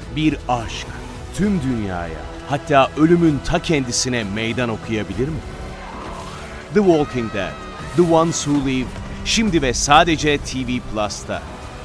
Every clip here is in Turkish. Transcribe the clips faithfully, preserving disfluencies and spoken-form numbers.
bir aşk tüm dünyaya, hatta ölümün ta kendisine meydan okuyabilir mi? The Walking Dead, The Ones Who Live, şimdi ve sadece T V Plus'ta.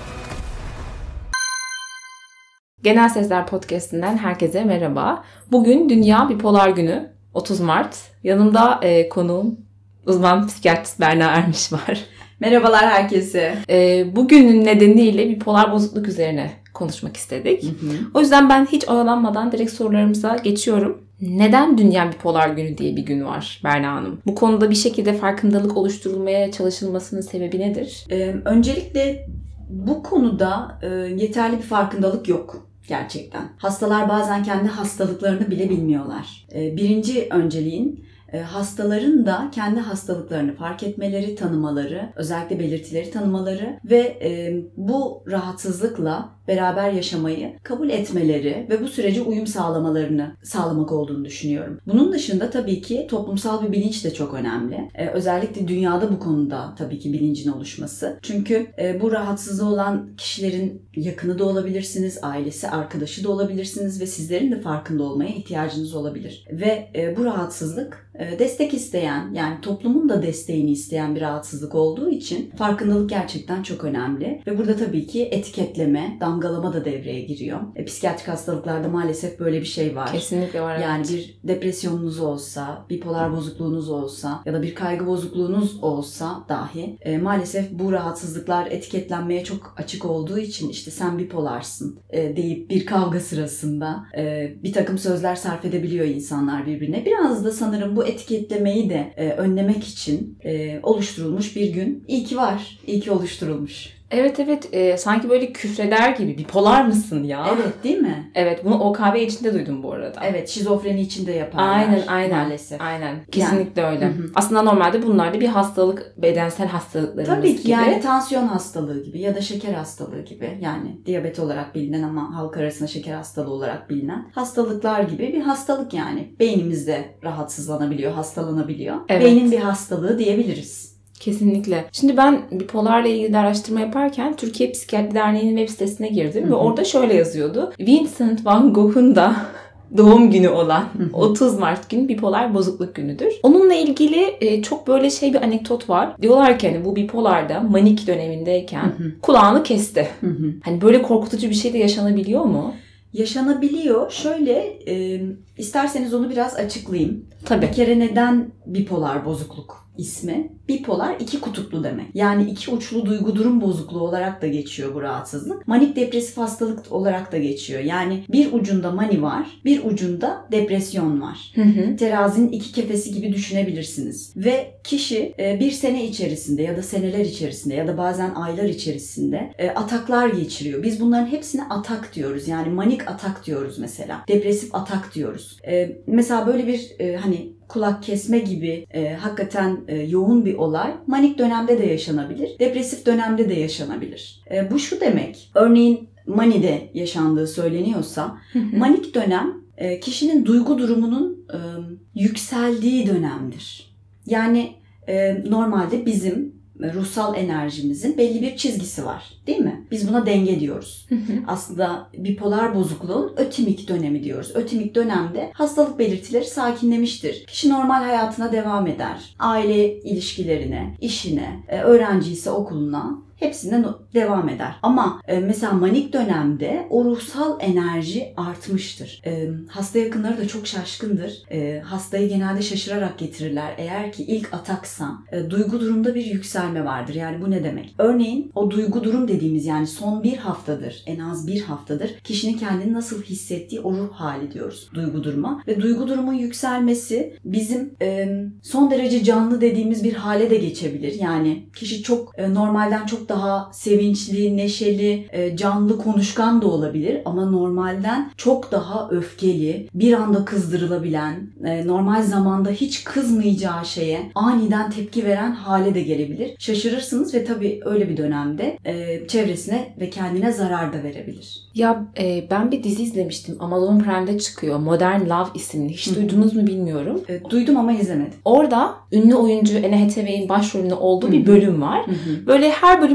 Genel Sesler Podcast'inden herkese merhaba. Bugün Dünya Bipolar Günü, otuz Mart. Yanımda e, konuğum uzman psikiyatrist Berna Ermiş var. Merhabalar herkese. E, bugünün nedeniyle bipolar bozukluk üzerine konuşmak istedik. Hı hı. O yüzden ben hiç oyalanmadan direkt sorularımıza geçiyorum. Neden Dünya Bipolar Günü diye bir gün var Berna Hanım? Bu konuda bir şekilde farkındalık oluşturulmaya çalışılmasının sebebi nedir? Ee, öncelikle bu konuda e, yeterli bir farkındalık yok. Gerçekten. Hastalar bazen kendi hastalıklarını bile bilmiyorlar. Ee, birinci önceliğin e, hastaların da kendi hastalıklarını fark etmeleri, tanımaları, özellikle belirtileri tanımaları ve e, bu rahatsızlıkla beraber yaşamayı kabul etmeleri ve bu sürece uyum sağlamalarını sağlamak olduğunu düşünüyorum. Bunun dışında tabii ki toplumsal bir bilinç de çok önemli. Ee, özellikle dünyada bu konuda tabii ki bilincin oluşması. Çünkü e, bu rahatsızlığı olan kişilerin yakını da olabilirsiniz, ailesi, arkadaşı da olabilirsiniz ve sizlerin de farkında olmaya ihtiyacınız olabilir. Ve e, bu rahatsızlık e, destek isteyen, yani toplumun da desteğini isteyen bir rahatsızlık olduğu için farkındalık gerçekten çok önemli. Ve burada tabii ki etiketleme, damgalama da devreye giriyor. E, psikiyatrik hastalıklarda maalesef böyle bir şey var. Kesinlikle var. Yani evet. bir depresyonunuz olsa, bipolar bozukluğunuz olsa ya da bir kaygı bozukluğunuz olsa dahi e, maalesef bu rahatsızlıklar etiketlenmeye çok açık olduğu için işte sen bipolarsın e, deyip bir kavga sırasında e, bir takım sözler sarf edebiliyor insanlar birbirine. Biraz da sanırım bu etiketlemeyi de e, önlemek için e, oluşturulmuş bir gün. İyi ki var, iyi ki oluşturulmuş. Evet evet e, sanki böyle küfreder gibi bipolar mısın ya? Evet değil mi? Evet, bunu O K B içinde duydum bu arada. Evet, şizofreni içinde yaparlar. Aynen aynen. Maalesef. Aynen. Kesinlikle yani, öyle. Hı hı. Aslında normalde bunlar da bir hastalık, bedensel hastalıklarımız gibi. Tabii ki gibi. Yani tansiyon hastalığı gibi ya da şeker hastalığı gibi. Yani diyabet olarak bilinen ama halk arasında şeker hastalığı olarak bilinen hastalıklar gibi bir hastalık yani. Beynimizde rahatsızlanabiliyor, hastalanabiliyor. Evet. Beynin bir hastalığı diyebiliriz. Kesinlikle. Şimdi ben bipolarla ilgili araştırma yaparken Türkiye Psikiyatri Derneği'nin web sitesine girdim. Hı hı. Ve orada şöyle yazıyordu. Vincent van Gogh'un da doğum günü olan hı hı. otuz Mart günü bipolar bozukluk günüdür. Onunla ilgili e, çok böyle şey bir anekdot var. Diyorlar ki hani bu bipolarda manik dönemindeyken hı hı. kulağını kesti. Hı hı. Hani böyle korkutucu bir şey de yaşanabiliyor mu? Yaşanabiliyor. Şöyle e, isterseniz onu biraz açıklayayım. Tabii. Bir kere neden bipolar bozukluk ismi? Bipolar iki kutuplu demek. Yani iki uçlu duygu durum bozukluğu olarak da geçiyor bu rahatsızlık. Manik depresif hastalık olarak da geçiyor. Yani bir ucunda mani var, bir ucunda depresyon var. Hı hı. Terazinin iki kefesi gibi düşünebilirsiniz. Ve kişi bir sene içerisinde ya da seneler içerisinde ya da bazen aylar içerisinde ataklar geçiriyor. Biz bunların hepsine atak diyoruz. Yani manik atak diyoruz mesela. Depresif atak diyoruz. Mesela böyle bir hani kulak kesme gibi e, hakikaten e, yoğun bir olay manik dönemde de yaşanabilir, depresif dönemde de yaşanabilir. E, bu şu demek, örneğin manide yaşandığı söyleniyorsa, manik dönem e, kişinin duygu durumunun e, yükseldiği dönemdir. Yani e, normalde bizim ruhsal enerjimizin belli bir çizgisi var, değil mi? Biz buna denge diyoruz. Hı hı. Aslında bipolar bozukluğun ötimik dönemi diyoruz. Ötimik dönemde hastalık belirtileri sakinlemiştir. Kişi normal hayatına devam eder. Aile ilişkilerine, işine, öğrenci ise okuluna, hepsinden devam eder. Ama e, mesela manik dönemde o ruhsal enerji artmıştır. E, hasta yakınları da çok şaşkındır. E, hastayı genelde şaşırarak getirirler. Eğer ki ilk ataksa e, duygu durumda bir yükselme vardır. Yani bu ne demek? Örneğin o duygu durum dediğimiz yani son bir haftadır, en az bir haftadır kişinin kendini nasıl hissettiği o ruh hali diyoruz duygu duruma. Ve duygu durumun yükselmesi bizim e, son derece canlı dediğimiz bir hale de geçebilir. Yani kişi çok e, normalden çok daha sevinçli, neşeli, canlı, konuşkan da olabilir ama normalden çok daha öfkeli, bir anda kızdırılabilen, normal zamanda hiç kızmayacağı şeye aniden tepki veren hale de gelebilir. Şaşırırsınız ve tabii öyle bir dönemde çevresine ve kendine zarar da verebilir. Ya e, ben bir dizi izlemiştim. Amazon Prime'de çıkıyor. Modern Love isimli. Hiç Hı-hı. duydunuz mu bilmiyorum. E, duydum ama izlemedim. Orada ünlü oyuncu Anne Hathaway'in başrolünde olduğu Hı-hı. bir bölüm var. Hı-hı. Böyle her bölümde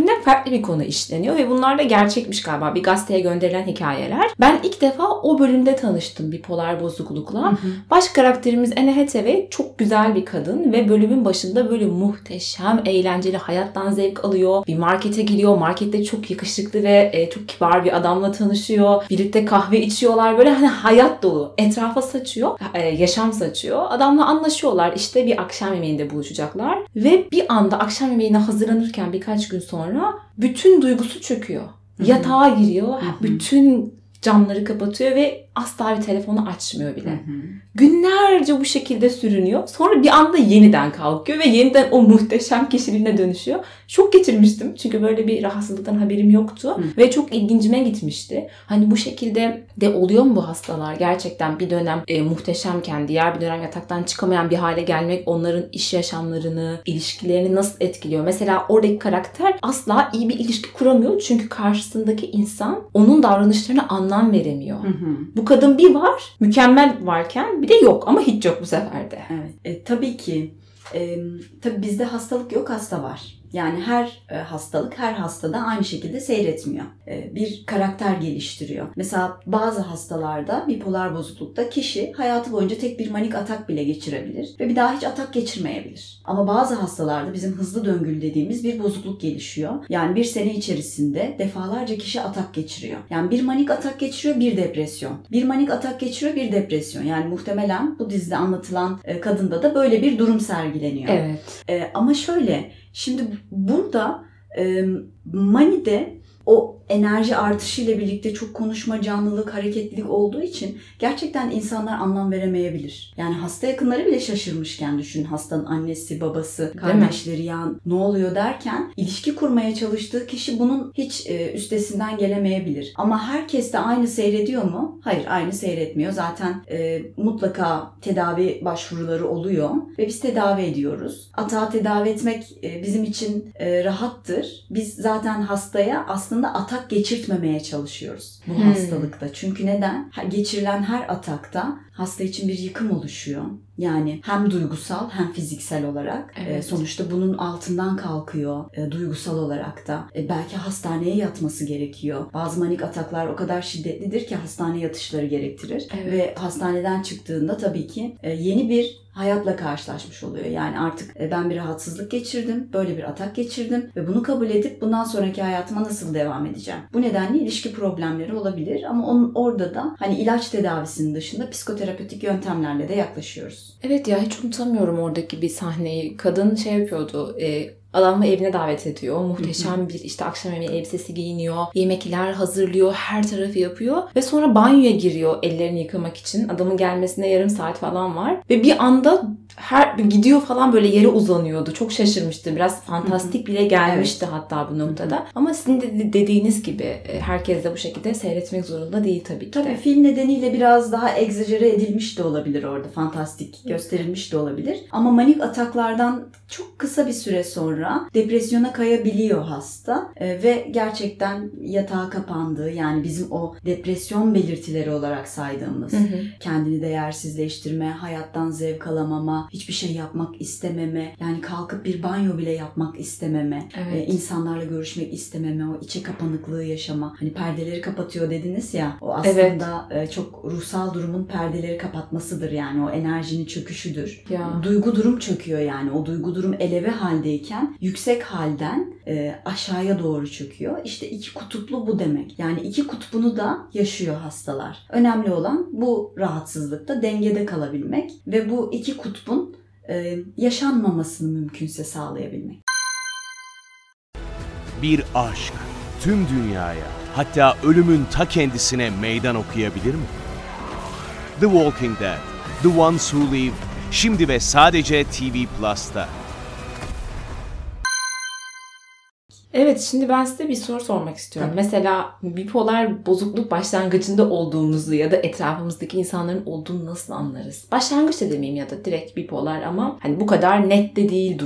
bölümde farklı bir konu işleniyor ve bunlar da gerçekmiş galiba. Bir gazeteye gönderilen hikayeler. Ben ilk defa o bölümde tanıştım bipolar bozuklukla. Hı hı. Baş karakterimiz Anne Hathaway çok güzel bir kadın ve bölümün başında böyle muhteşem, eğlenceli, hayattan zevk alıyor. Bir markete giriyor. Markette çok yakışıklı ve çok kibar bir adamla tanışıyor. Birlikte kahve içiyorlar. Böyle hani hayat dolu. Etrafa saçıyor. Yaşam saçıyor. Adamla anlaşıyorlar. İşte bir akşam yemeğinde buluşacaklar. Ve bir anda akşam yemeğine hazırlanırken birkaç gün sonra bütün duygusu çöküyor. Hı-hı. Yatağa giriyor. Hı-hı. Bütün camları kapatıyor ve asla bir telefonu açmıyor bile. Hı hı. Günlerce bu şekilde sürünüyor. Sonra bir anda yeniden kalkıyor ve yeniden o muhteşem kişiliğine dönüşüyor. Şok geçirmiştim. Çünkü böyle bir rahatsızlıktan haberim yoktu. Hı. Ve çok ilgincime gitmişti. Hani bu şekilde de oluyor mu bu hastalar? Gerçekten bir dönem e, muhteşemken diğer bir dönem yataktan çıkamayan bir hale gelmek onların iş yaşamlarını, ilişkilerini nasıl etkiliyor? Mesela oradaki karakter asla iyi bir ilişki kuramıyor. Çünkü karşısındaki insan onun davranışlarına anlam veremiyor. Hı hı. Bu kadın bir var, mükemmel varken bir de yok ama hiç yok bu sefer de. Evet. E, tabii ki. E, tabii bizde hastalık yok, hasta var. Yani her e, hastalık her hastada aynı şekilde seyretmiyor. E, bir karakter geliştiriyor. Mesela bazı hastalarda, bipolar bozuklukta kişi hayatı boyunca tek bir manik atak bile geçirebilir ve bir daha hiç atak geçirmeyebilir. Ama bazı hastalarda bizim hızlı döngülü dediğimiz bir bozukluk gelişiyor. Yani bir sene içerisinde defalarca kişi atak geçiriyor. Yani bir manik atak geçiriyor, bir depresyon. Bir manik atak geçiriyor, bir depresyon. Yani muhtemelen bu dizide anlatılan e, kadında da böyle bir durum sergileniyor. Evet. E, ama şöyle, şimdi burada e, manide o enerji artışıyla birlikte çok konuşma, canlılık, hareketlilik olduğu için gerçekten insanlar anlam veremeyebilir. Yani hasta yakınları bile şaşırmışken düşün, hastanın annesi, babası, kardeşleri ya ne oluyor derken ilişki kurmaya çalıştığı kişi bunun hiç e, üstesinden gelemeyebilir. Ama herkes de aynı seyrediyor mu? Hayır, aynı seyretmiyor. Zaten e, mutlaka tedavi başvuruları oluyor ve biz tedavi ediyoruz. Atağı tedavi etmek e, bizim için e, rahattır. Biz zaten hastaya aslında atak geçirtmemeye çalışıyoruz bu hmm. hastalıkta. Çünkü neden? Geçirilen her atakta hasta için bir yıkım oluşuyor. Yani hem duygusal hem fiziksel olarak. Evet. E, sonuçta bunun altından kalkıyor e, duygusal olarak da. E, belki hastaneye yatması gerekiyor. Bazı manik ataklar o kadar şiddetlidir ki hastane yatışları gerektirir. Evet. Ve hastaneden çıktığında tabii ki e, yeni bir hayatla karşılaşmış oluyor. Yani artık ben bir rahatsızlık geçirdim, böyle bir atak geçirdim ve bunu kabul edip bundan sonraki hayatıma nasıl devam edeceğim? Bu nedenle ilişki problemleri olabilir ama onun orada da hani ilaç tedavisinin dışında psikoterapötik yöntemlerle de yaklaşıyoruz. Evet ya, hiç unutamıyorum oradaki bir sahneyi. Kadın şey yapıyordu, e, adamı evine davet ediyor. Muhteşem bir işte akşam yemeği elbisesi giyiniyor. Yemekler hazırlıyor. Her tarafı yapıyor. Ve sonra banyoya giriyor ellerini yıkamak için. Adamın gelmesine yarım saat falan var. Ve bir anda her gidiyor falan, böyle yere uzanıyordu. Çok şaşırmıştı. Biraz fantastik bile gelmişti evet. hatta bu noktada. Ama sizin de dediğiniz gibi herkes de bu şekilde seyretmek zorunda değil tabii ki. Tabii film nedeniyle biraz daha egzajere edilmiş de olabilir orada. Fantastik gösterilmiş de olabilir. Ama manik ataklardan çok kısa bir süre sonra depresyona kayabiliyor hasta ee, ve gerçekten yatağa kapandığı, yani bizim o depresyon belirtileri olarak saydığımız hı hı. kendini değersizleştirme, hayattan zevk alamama, hiçbir şey yapmak istememe, yani kalkıp bir banyo bile yapmak istememe, evet. e, insanlarla görüşmek istememe, o içe kapanıklığı yaşama. Hani perdeleri kapatıyor dediniz ya, o aslında evet. e, çok ruhsal durumun perdeleri kapatmasıdır, yani o enerjinin çöküşüdür. Ya. Duygu durum çöküyor, yani o duygu durum eleve haldeyken yüksek halden e, aşağıya doğru çöküyor. İşte iki kutuplu bu demek. Yani iki kutbunu da yaşıyor hastalar. Önemli olan bu rahatsızlıkta dengede kalabilmek ve bu iki kutbun e, yaşanmamasını mümkünse sağlayabilmek. Bir aşk tüm dünyaya, hatta ölümün ta kendisine meydan okuyabilir mi? The Walking Dead, The Ones Who Live, şimdi ve sadece T V Plus'ta. Evet, şimdi ben size bir soru sormak istiyorum. Tabii. Mesela bipolar bozukluk başlangıcında olduğumuzu ya da etrafımızdaki insanların olduğunu nasıl anlarız? Başlangıçta demeyeyim ya da direkt bipolar ama hani bu kadar net de değil durum.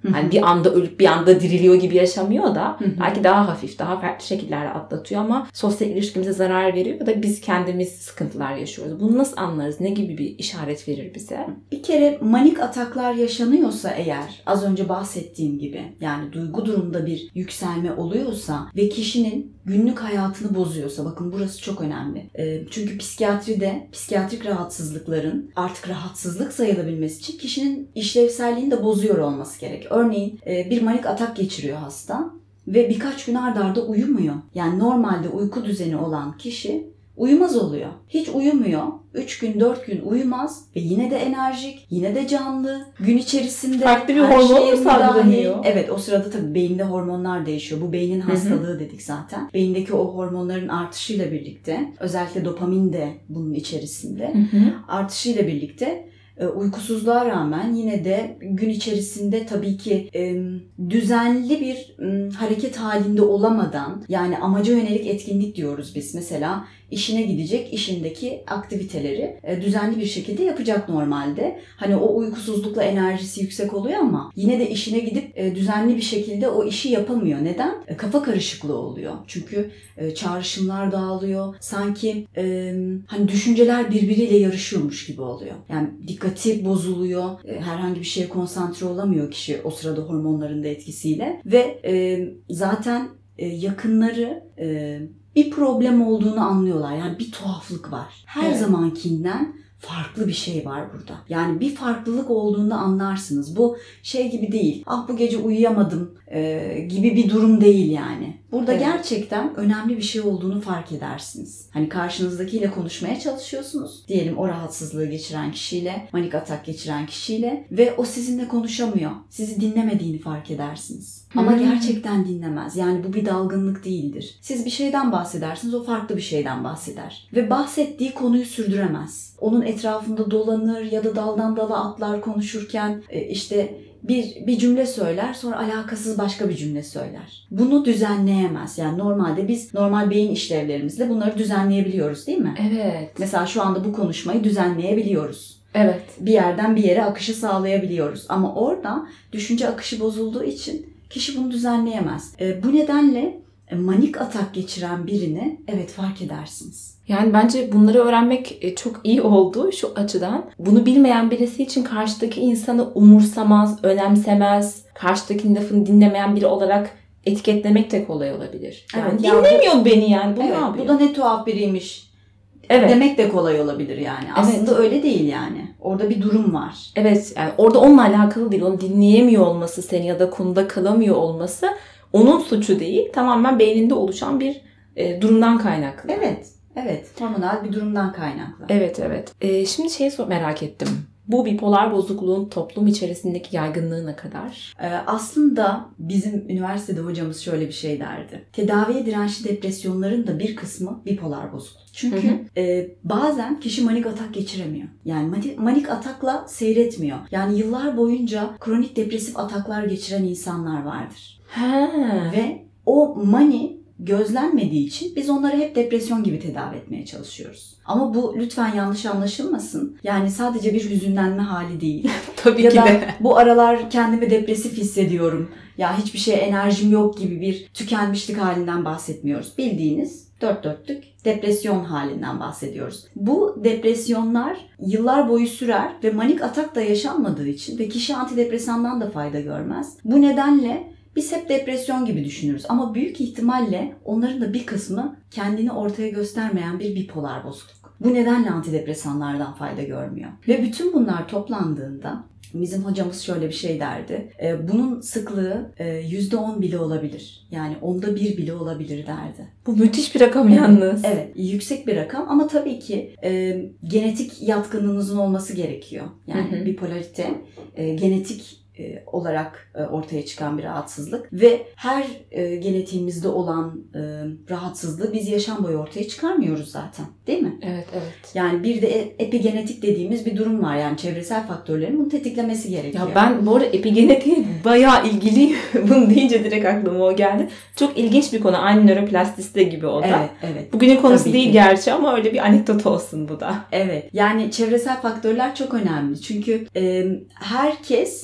Hani bir anda ölüp bir anda diriliyor gibi yaşamıyor da belki daha hafif, daha farklı şekillerde atlatıyor ama sosyal ilişkimize zarar veriyor ya da biz kendimiz sıkıntılar yaşıyoruz. Bunu nasıl anlarız? Ne gibi bir işaret verir bize? Bir kere manik ataklar yaşanıyorsa eğer, az önce bahsettiğim gibi, yani duygu durumunda bir yükselme oluyorsa ve kişinin günlük hayatını bozuyorsa, bakın burası çok önemli. E, çünkü psikiyatride psikiyatrik rahatsızlıkların artık rahatsızlık sayılabilmesi için kişinin işlevselliğini de bozuyor olması gerek. Örneğin e, bir manik atak geçiriyor hasta ve birkaç gün ard arda uyumuyor. Yani normalde uyku düzeni olan kişi uyumaz oluyor. Hiç uyumuyor. üç gün dört gün uyumaz ve yine de enerjik, yine de canlı. Gün içerisinde farklı bir hormon mu salgılanıyor? Evet, o sırada tabii beyinde hormonlar değişiyor. Bu beynin hastalığı Hı-hı. dedik zaten. Beyindeki o hormonların artışıyla birlikte, özellikle dopamin de bunun içerisinde, Hı-hı. artışıyla birlikte uykusuzluğa rağmen yine de gün içerisinde tabii ki e, düzenli bir e, hareket halinde olamadan, yani amaca yönelik etkinlik diyoruz biz. Mesela işine gidecek, işindeki aktiviteleri e, düzenli bir şekilde yapacak normalde. Hani o uykusuzlukla enerjisi yüksek oluyor ama yine de işine gidip e, düzenli bir şekilde o işi yapamıyor. Neden? E, kafa karışıklığı oluyor. Çünkü e, çağrışımlar dağılıyor. Sanki e, hani düşünceler birbiriyle yarışıyormuş gibi oluyor. Yani dikkati bozuluyor. E, herhangi bir şeye konsantre olamıyor kişi o sırada hormonların da etkisiyle. Ve e, zaten e, yakınları e, bir problem olduğunu anlıyorlar. Yani bir tuhaflık var. Her evet. zamankinden farklı bir şey var burada. Yani bir farklılık olduğunda anlarsınız. Bu şey gibi değil. Ah bu gece uyuyamadım e, gibi bir durum değil yani. Burada evet. gerçekten önemli bir şey olduğunu fark edersiniz. Hani karşınızdakiyle konuşmaya çalışıyorsunuz. Diyelim o rahatsızlığı geçiren kişiyle, manik atak geçiren kişiyle ve o sizinle konuşamıyor. Sizi dinlemediğini fark edersiniz. Ama hmm. gerçekten dinlemez. Yani bu bir dalgınlık değildir. Siz bir şeyden bahsedersiniz, o farklı bir şeyden bahseder. Ve bahsettiği konuyu sürdüremez. Onun etrafında dolanır ya da daldan dala atlar konuşurken işte bir bir cümle söyler, sonra alakasız başka bir cümle söyler. Bunu düzenleyemez. Yani normalde biz normal beyin işlevlerimizle bunları düzenleyebiliyoruz, değil mi? Evet. Mesela şu anda bu konuşmayı düzenleyebiliyoruz. Evet. Bir yerden bir yere akışı sağlayabiliyoruz. Ama orada düşünce akışı bozulduğu için kişi bunu düzenleyemez. E, bu nedenle manik atak geçiren birini evet fark edersiniz. Yani bence bunları öğrenmek çok iyi oldu şu açıdan. Bunu bilmeyen birisi için karşıdaki insanı umursamaz, önemsemez, karşıdakinin lafını dinlemeyen biri olarak etiketlemek de kolay olabilir. Yani evet, dinlemiyor ya bu, beni yani. Bu evet, ne yapıyor? Bu da ne tuhaf biriymiş. Evet. Demek de kolay olabilir yani. Aslında evet. öyle değil yani. Orada bir durum var. Evet, yani orada onunla alakalı değil. Onu dinleyemiyor olması seni ya da konuda kalamıyor olması onun suçu değil. Tamamen beyninde oluşan bir e, durumdan kaynaklı. Evet. Evet. Hormonal bir durumdan kaynaklı. Evet, evet. E, şimdi şey merak ettim. Bu bipolar bozukluğun toplum içerisindeki yaygınlığı ne kadar? Ee, aslında bizim üniversitede hocamız şöyle bir şey derdi. Tedaviye dirençli depresyonların da bir kısmı bipolar bozukluk. Çünkü hı hı. E, bazen kişi manik atak geçiremiyor. Yani manik, manik atakla seyretmiyor. Yani yıllar boyunca kronik depresif ataklar geçiren insanlar vardır. Ha. Ve o mani gözlenmediği için biz onları hep depresyon gibi tedavi etmeye çalışıyoruz. Ama bu lütfen yanlış anlaşılmasın. Yani sadece bir hüzünlenme hali değil. Tabii ya ki da de. Bu aralar kendimi depresif hissediyorum. Ya hiçbir şeye enerjim yok gibi bir tükenmişlik halinden bahsetmiyoruz. Bildiğiniz dört dörtlük depresyon halinden bahsediyoruz. Bu depresyonlar yıllar boyu sürer ve manik atak da yaşanmadığı için ve kişi antidepresandan da fayda görmez. Bu nedenle biz hep depresyon gibi düşünürüz ama büyük ihtimalle onların da bir kısmı kendini ortaya göstermeyen bir bipolar bozukluk. Bu nedenle antidepresanlardan fayda görmüyor. Ve bütün bunlar toplandığında bizim hocamız şöyle bir şey derdi. Bunun sıklığı yüzde on bile olabilir. Yani onda bir bile olabilir derdi. Bu müthiş bir rakam yalnız. Evet, yüksek bir rakam ama tabii ki e, genetik yatkınlığınızın olması gerekiyor. Yani hı hı. bipolarite e, genetik olarak ortaya çıkan bir rahatsızlık ve her e, genetiğimizde olan e, rahatsızlığı biz yaşam boyu ortaya çıkarmıyoruz zaten, değil mi? Evet, evet. Yani bir de epigenetik dediğimiz bir durum var. Yani çevresel faktörlerin bunu tetiklemesi gerekiyor. Ya ben bu arada epigenetiğe bayağı ilgiliyim. Bunu deyince direkt aklıma o geldi. Çok ilginç bir konu. Aynı nöroplastisite gibi o da. Evet, evet. Bugünün konusu Tabii değil ki. Gerçi ama öyle bir anekdot olsun bu da. Evet. Yani çevresel faktörler çok önemli. Çünkü e, herkes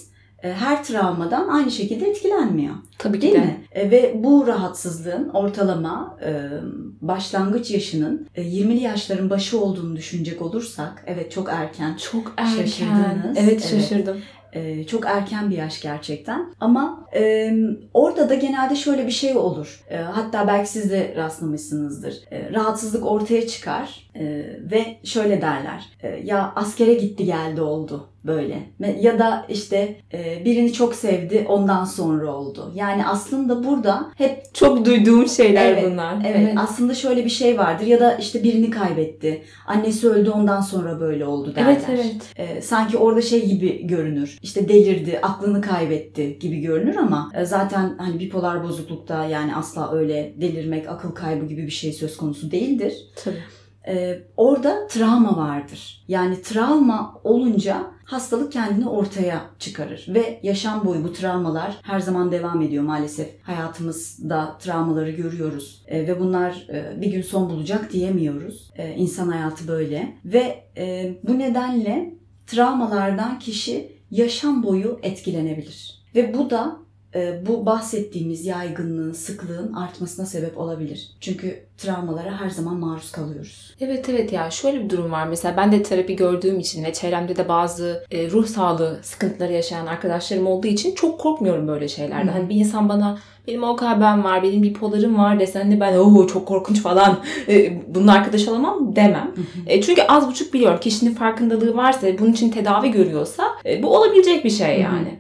her travmadan aynı şekilde etkilenmiyor. Tabii ki Değil de. mi? Ve bu rahatsızlığın ortalama başlangıç yaşının yirmili yaşların başı olduğunu düşünecek olursak, evet çok erken. Çok erken. Şaşırdınız. Evet, şaşırdım. Evet. Çok erken bir yaş gerçekten. Ama e, orada da genelde şöyle bir şey olur. E, hatta belki siz de rastlamışsınızdır. E, rahatsızlık ortaya çıkar e, ve şöyle derler. E, ya askere gitti geldi oldu böyle. Ya da işte e, birini çok sevdi ondan sonra oldu. Yani aslında burada hep çok duyduğum şeyler evet, bunlar. Evet, evet. Aslında şöyle bir şey vardır. Ya da işte birini kaybetti. Annesi öldü ondan sonra böyle oldu derler. Evet evet. E, sanki orada şey gibi görünür. İşte delirdi, aklını kaybetti gibi görünür ama e, zaten hani bipolar bozuklukta yani asla öyle delirmek, akıl kaybı gibi bir şey söz konusu değildir. Tabii. Ee, orada travma vardır. Yani travma olunca hastalık kendini ortaya çıkarır ve yaşam boyu bu travmalar her zaman devam ediyor maalesef. Hayatımızda travmaları görüyoruz ee, ve bunlar e, bir gün son bulacak diyemiyoruz. Ee, İnsan hayatı böyle ve e, bu nedenle travmalardan kişi yaşam boyu etkilenebilir ve bu da bu bahsettiğimiz yaygınlığın, sıklığın artmasına sebep olabilir. Çünkü travmalara her zaman maruz kalıyoruz. Evet evet ya şöyle bir durum var. Mesela ben de terapi gördüğüm için ve çevremde de bazı e, ruh sağlığı sıkıntıları yaşayan arkadaşlarım olduğu için çok korkmuyorum böyle şeylerden. Hani bir insan bana benim O K B'm var, benim bipolarım var desen de ben ooo çok korkunç falan e, bunun arkadaş olamam demem. E, çünkü az buçuk biliyorum kişinin farkındalığı varsa, bunun için tedavi görüyorsa e, bu olabilecek bir şey yani.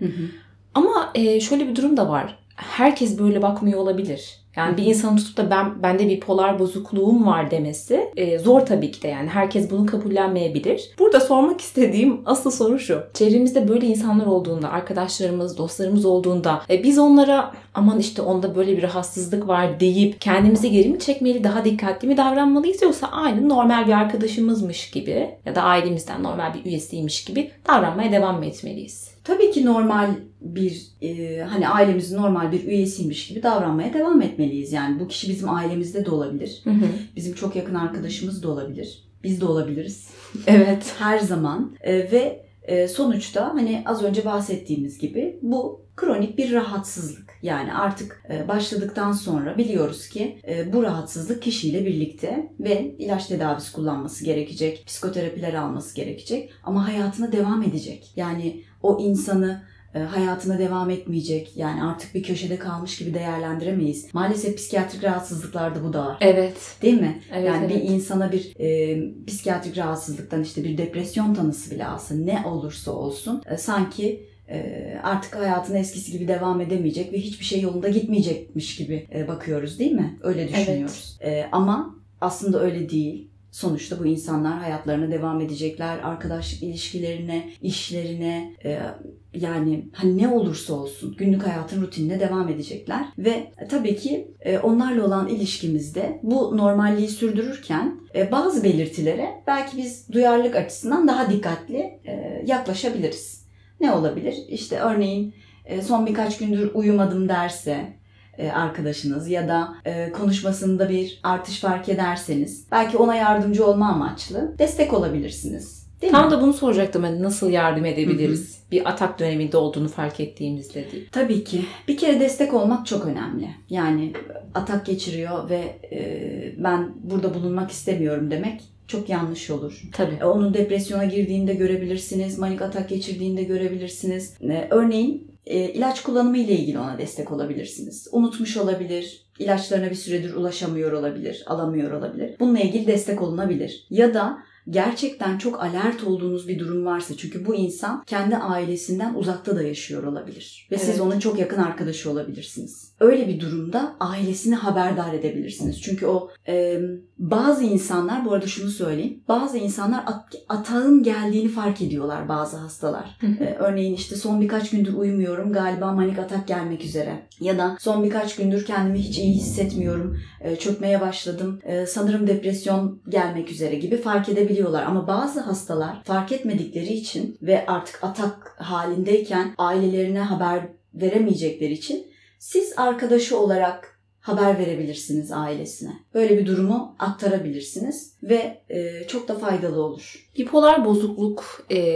Ama e, şöyle bir durum da var. Herkes böyle bakmıyor olabilir. Yani bir insanın tutup da ben bende bipolar bozukluğum var demesi e, zor tabii ki de yani. Herkes bunu kabullenmeyebilir. Burada sormak istediğim asıl soru şu. Çevremizde böyle insanlar olduğunda, arkadaşlarımız, dostlarımız olduğunda e, biz onlara aman işte onda böyle bir rahatsızlık var deyip kendimizi geri mi çekmeli, daha dikkatli mi davranmalıyız yoksa aynı normal bir arkadaşımızmış gibi ya da ailemizden normal bir üyesiymiş gibi davranmaya devam mı etmeliyiz? Tabii ki normal bir e, hani ailemizin normal bir üyesiymiş gibi davranmaya devam etmeliyiz. Yani bu kişi bizim ailemizde de olabilir. Hı hı. Bizim çok yakın arkadaşımız da olabilir. Biz de olabiliriz. Evet. Her zaman e, ve e, sonuçta hani az önce bahsettiğimiz gibi bu kronik bir rahatsızlık. Yani artık e, başladıktan sonra biliyoruz ki e, bu rahatsızlık kişiyle birlikte ve ilaç tedavisi kullanması gerekecek, psikoterapiler alması gerekecek ama hayatına devam edecek. Yani o insanı e, hayatına devam etmeyecek. Yani artık bir köşede kalmış gibi değerlendiremeyiz. Maalesef psikiyatrik rahatsızlıklarda bu da var. Evet. Değil mi? Evet, yani evet. bir insana bir e, psikiyatrik rahatsızlıktan işte bir depresyon tanısı bile alsın, ne olursa olsun e, sanki e, artık hayatına eskisi gibi devam edemeyecek ve hiçbir şey yolunda gitmeyecekmiş gibi e, bakıyoruz değil mi? Öyle düşünüyoruz. Evet. E, ama aslında öyle değil. Sonuçta bu insanlar hayatlarına devam edecekler, arkadaşlık ilişkilerine, işlerine, e, yani hani ne olursa olsun günlük hayatın rutinine devam edecekler. Ve e, tabii ki e, onlarla olan ilişkimizde bu normalliği sürdürürken e, bazı belirtilere belki biz duyarlılık açısından daha dikkatli e, yaklaşabiliriz. Ne olabilir? İşte örneğin e, son birkaç gündür uyumadım derse arkadaşınız ya da konuşmasında bir artış fark ederseniz belki ona yardımcı olma amaçlı destek olabilirsiniz. Değil Tam mi? da bunu soracaktım. Hani nasıl yardım edebiliriz? Hı hı. Bir atak döneminde olduğunu fark ettiğimizde değil. Tabii ki. Bir kere destek olmak çok önemli. Yani atak geçiriyor ve ben burada bulunmak istemiyorum demek çok yanlış olur. Tabii. Onun depresyona girdiğinde görebilirsiniz, manik atak geçirdiğinde görebilirsiniz. Örneğin E, ilaç kullanımı ile ilgili ona destek olabilirsiniz. Unutmuş olabilir, ilaçlarına bir süredir ulaşamıyor olabilir, alamıyor olabilir. Bununla ilgili destek olunabilir. Ya da gerçekten çok alert olduğunuz bir durum varsa, çünkü bu insan kendi ailesinden uzakta da yaşıyor olabilir. Ve evet. Siz onun çok yakın arkadaşı olabilirsiniz. Öyle bir durumda ailesini haberdar edebilirsiniz. Çünkü o e, bazı insanlar, bu arada şunu söyleyeyim, bazı insanlar at, atağın geldiğini fark ediyorlar bazı hastalar. e, örneğin işte son birkaç gündür uyumuyorum, galiba manik atak gelmek üzere. Ya da son birkaç gündür kendimi hiç iyi hissetmiyorum, e, çökmeye başladım, e, sanırım depresyon gelmek üzere gibi fark edebiliyorlar. Ama bazı hastalar fark etmedikleri için ve artık atak halindeyken ailelerine haber veremeyecekleri için siz arkadaşı olarak haber verebilirsiniz ailesine. Böyle bir durumu aktarabilirsiniz ve e, çok da faydalı olur. Bipolar bozukluk e,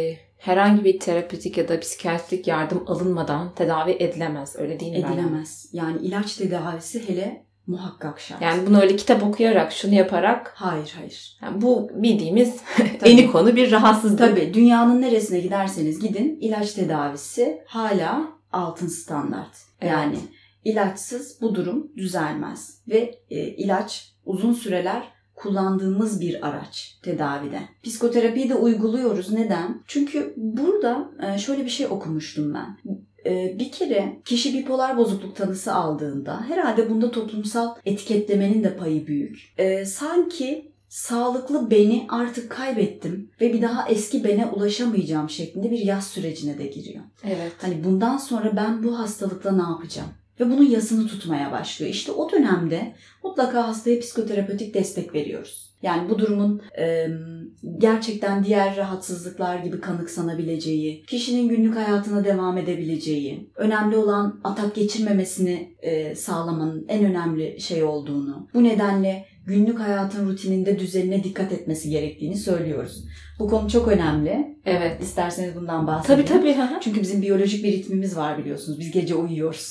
herhangi bir terapötik ya da psikiyatrik yardım alınmadan tedavi edilemez. Öyle değil mi? Edilemez. Ben? Yani ilaç tedavisi hele muhakkak şart. Yani bunu öyle kitap okuyarak, şunu yaparak. Hayır hayır. Yani bu bildiğimiz eni konu bir rahatsızlık. Tabii dünyanın neresine giderseniz gidin ilaç tedavisi hala altın standart. Evet. Yani ilaçsız bu durum düzelmez. Ve e, ilaç uzun süreler kullandığımız bir araç tedavide. Psikoterapiyi de uyguluyoruz. Neden? Çünkü burada şöyle bir şey okumuştum ben. Bir kere kişi bipolar bozukluk tanısı aldığında herhalde bunda toplumsal etiketlemenin de payı büyük. Sanki sağlıklı beni artık kaybettim ve bir daha eski bene ulaşamayacağım şeklinde bir yas sürecine de giriyor. Evet. Hani bundan sonra ben bu hastalıkla ne yapacağım? Ve bunun yasını tutmaya başlıyor. İşte o dönemde mutlaka hastaya psikoterapötik destek veriyoruz. Yani bu durumun e, gerçekten diğer rahatsızlıklar gibi kanıksanabileceği, kişinin günlük hayatına devam edebileceği, önemli olan atak geçirmemesini e, sağlamanın en önemli şey olduğunu, bu nedenle günlük hayatın rutininde düzenine dikkat etmesi gerektiğini söylüyoruz. Bu konu çok önemli. Evet. İsterseniz bundan bahsedelim. Tabii tabii. Çünkü bizim biyolojik bir ritmimiz var biliyorsunuz. Biz gece uyuyoruz.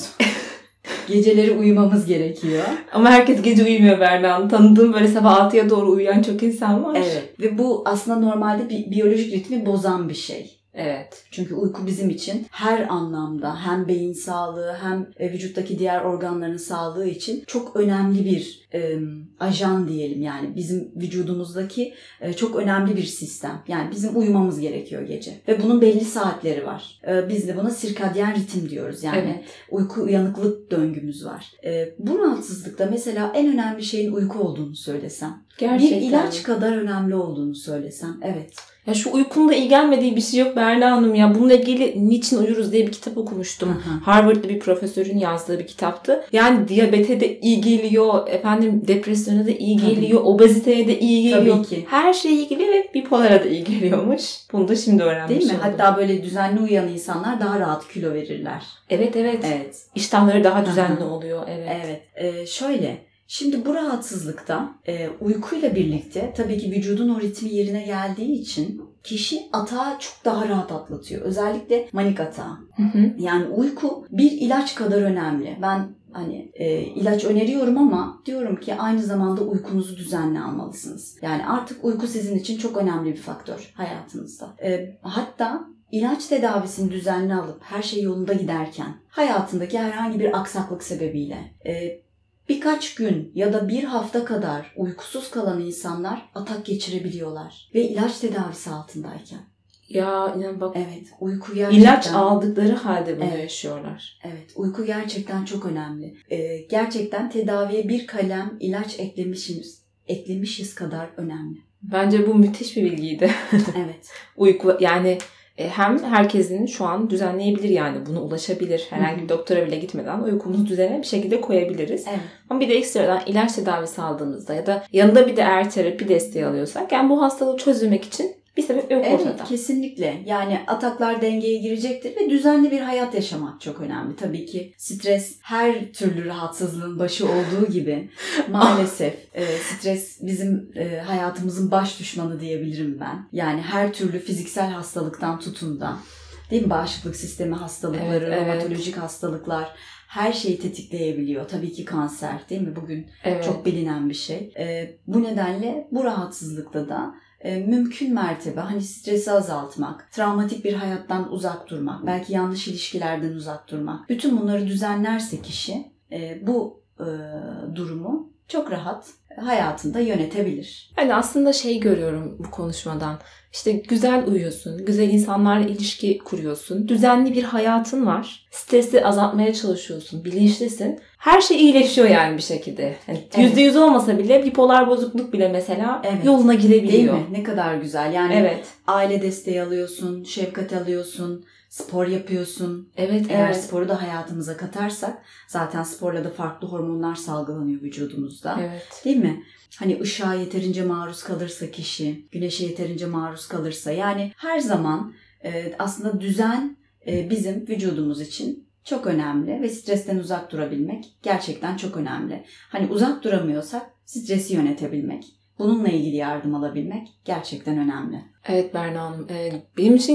Geceleri uyumamız gerekiyor. Ama herkes gece uyumuyor Berna Hanım. Tanıdığım böyle sabah altıya doğru uyuyan çok insan var. Evet. Ve bu aslında normalde bir biyolojik ritmi bozan bir şey. Evet. Çünkü uyku bizim için her anlamda hem beyin sağlığı hem vücuttaki diğer organların sağlığı için çok önemli bir e, ajan diyelim. Yani bizim vücudumuzdaki e, çok önemli bir sistem. Yani bizim uyumamız gerekiyor gece. Ve bunun belli saatleri var. E, biz de buna sirkadyen ritim diyoruz. Yani evet. uyku uyanıklık döngümüz var. E, bu rahatsızlıkta mesela en önemli şeyin uyku olduğunu söylesem. Gerçekten. Bir ilaç kadar önemli olduğunu söylesem. Evet. Ya şu uykunun da iyi gelmediği bir şey yok Berna Hanım ya. Bununla ilgili Niçin Uyuruz diye bir kitap okumuştum. Hı hı. Harvard'da bir profesörün yazdığı bir kitaptı. Yani diyabete de iyi geliyor, efendim depresyona da iyi geliyor, Tabii. obeziteye de iyi geliyor. Tabii ki. Her şeye iyi geliyor ve bipolara da iyi geliyormuş. Bunu da şimdi öğrenmiş Değil mi? oldum. Hatta böyle düzenli uyuyan insanlar daha rahat kilo verirler. Evet evet. Evet. İştahları daha düzenli Hı hı. oluyor. Evet. Evet. Ee, şöyle. Şimdi bu rahatsızlıkta e, uykuyla birlikte tabii ki vücudun o ritmi yerine geldiği için kişi atağı çok daha rahat atlatıyor. Özellikle manik atağı. Hı hı. Yani uyku bir ilaç kadar önemli. Ben hani e, ilaç öneriyorum ama diyorum ki aynı zamanda uykunuzu düzenli almalısınız. Yani artık uyku sizin için çok önemli bir faktör hayatınızda. E, hatta ilaç tedavisini düzenli alıp her şey yolunda giderken hayatındaki herhangi bir aksaklık sebebiyle e, birkaç gün ya da bir hafta kadar uykusuz kalan insanlar atak geçirebiliyorlar. Ve ilaç tedavisi altındayken. Ya inan bak. Evet, uyku gerçekten... İlaç aldıkları halde bunu Evet. yaşıyorlar. Evet, uyku gerçekten çok önemli. Ee, gerçekten tedaviye bir kalem ilaç eklemişiz, eklemişiz kadar önemli. Bence bu müthiş bir bilgiydi. Evet. Uyku yani hem herkesin şu an düzenleyebilir yani buna ulaşabilir. Herhangi bir doktora bile gitmeden uykumuzu düzenine bir şekilde koyabiliriz. Evet. Ama bir de ekstradan ilaç tedavisi aldığımızda ya da yanında bir de eğer terapi desteği alıyorsak yani bu hastalığı çözmek için bir sebep yok Evet, ortada. kesinlikle. Yani ataklar dengeye girecektir ve düzenli bir hayat yaşamak çok önemli. Tabii ki stres her türlü rahatsızlığın başı olduğu gibi maalesef e, stres bizim e, hayatımızın baş düşmanı diyebilirim ben. Yani her türlü fiziksel hastalıktan tutun da, değil mi? Bağışıklık sistemi hastalıkları, Evet, evet. romatolojik hastalıklar her şeyi tetikleyebiliyor. Tabii ki kanser, değil mi? Bugün Evet. çok bilinen bir şey. E, bu nedenle bu rahatsızlıkta da E, mümkün mertebe hani stresi azaltmak, travmatik bir hayattan uzak durmak, belki yanlış ilişkilerden uzak durmak. Bütün bunları düzenlerse kişi e, bu e, durumu çok rahat hayatında yönetebilir. Yani aslında şey görüyorum bu konuşmadan. İşte güzel uyuyorsun, güzel insanlarla ilişki kuruyorsun, düzenli bir hayatın var. Stresi azaltmaya çalışıyorsun, bilinçlisin. Her şey iyileşiyor yani bir şekilde. Yani Evet. yüzde yüz olmasa bile bipolar bozukluk bile mesela Evet. yoluna girebiliyor. Değil mi? Ne kadar güzel. Yani Evet. aile desteği alıyorsun, şefkat alıyorsun, spor yapıyorsun. Evet, Eğer evet. sporu da hayatımıza katarsak zaten sporla da farklı hormonlar salgılanıyor vücudumuzda. Evet. Değil mi? Hani ışığa yeterince maruz kalırsa kişi, güneşe yeterince maruz kalırsa yani her zaman e, aslında düzen e, bizim vücudumuz için çok önemli ve stresten uzak durabilmek gerçekten çok önemli. Hani uzak duramıyorsak stresi yönetebilmek, bununla ilgili yardım alabilmek gerçekten önemli. Evet Berna Hanım. Ee, benim için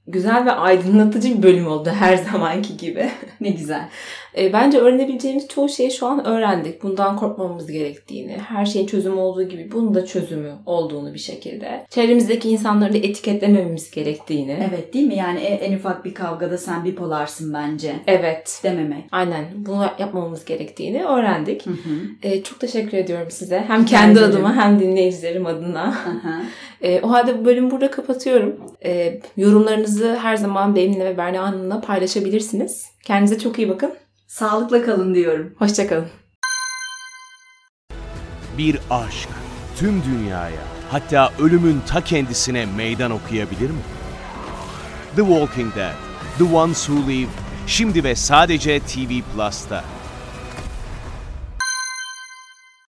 güzel ve aydınlatıcı bir bölüm oldu her zamanki gibi. Ne güzel. E, bence öğrenebileceğimiz çoğu şeyi şu an öğrendik. Bundan korkmamamız gerektiğini, her şeyin çözümü olduğu gibi bunun da çözümü olduğunu bir şekilde. Çevremizdeki insanları da etiketlemememiz gerektiğini. Evet değil mi? Yani en, en ufak bir kavgada sen bipolarsın bence. Evet. Dememek. Aynen. Bunu yapmamamız gerektiğini öğrendik. Hı hı. E, çok teşekkür ediyorum size. Hem kendi ederim. adıma hem dinleyicilerim adına. Hı hı. E, o halde bu bölümü burada kapatıyorum. E, yorumlarınızı her zaman benimle ve Berna Hanım'la paylaşabilirsiniz. Kendinize çok iyi bakın. Sağlıkla kalın diyorum. Hoşça kalın. Bir aşk tüm dünyaya, hatta ölümün ta kendisine meydan okuyabilir mi? The Walking Dead, The Ones Who Live, şimdi ve sadece T V Plus'ta.